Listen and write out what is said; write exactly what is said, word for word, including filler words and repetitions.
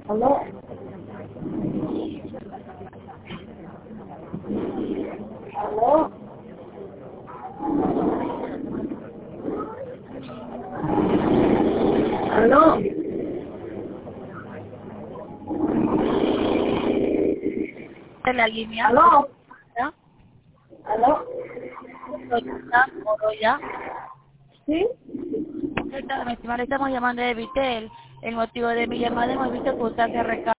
¿Aló? ¿Aló? ¿Aló? de la línea ¿Aló? ¿ya? ¿Aló? Toyota Corolla. ¿Sí? ¿Qué tal, mi estimada? Le estamos llamando de Vitel. El motivo de mi llamada hemos visto que usted hace recarga